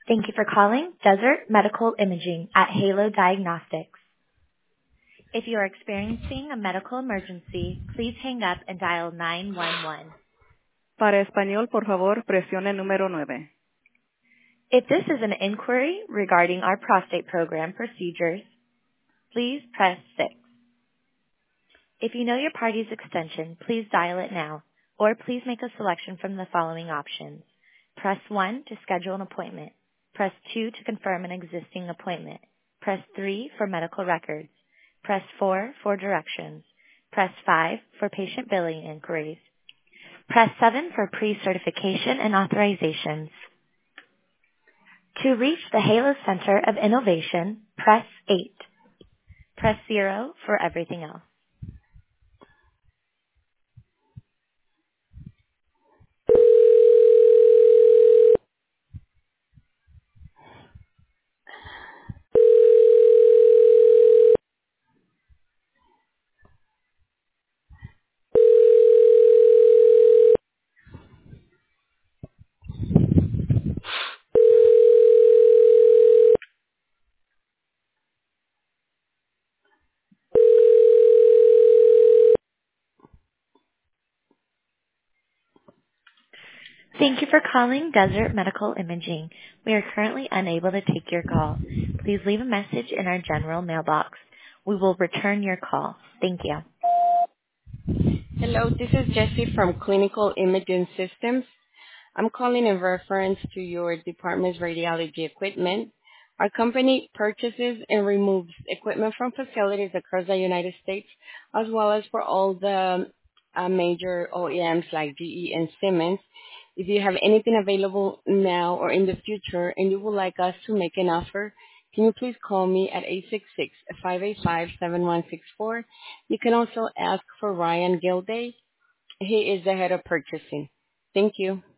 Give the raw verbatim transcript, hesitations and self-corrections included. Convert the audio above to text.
Thank you for calling Desert Medical Imaging at Halo Diagnostics. If you are experiencing a medical emergency, please hang up and dial nine one one. Para español, por favor, presione número nueve. If this is an inquiry regarding our prostate program procedures, please press six. If you know your party's extension, please dial it now, or please make a selection from the following options. Press one to schedule an appointment. Press two to confirm an existing appointment. Press three for medical records. Press four for directions. Press five for patient billing inquiries. Press seven for pre-certification and authorizations. To reach the Halo Center of Innovation, press eight. Press zero for everything else. Thank you for calling Desert Medical Imaging. We are currently unable to take your call. Please leave a message in our general mailbox. We will return your call. Thank you. Hello, this is Jessie from Clinical Imaging Systems. I'm calling in reference to your department's radiology equipment. Our company purchases and removes equipment from facilities across the United States, as well as for all the uh, major O E Ms like G E and Siemens. If you have anything available now or in the future and you would like us to make an offer, can you please call me at eight six six, five eight five, seven one six four. You can also ask for Ryan Gilday. He is the head of purchasing. Thank you.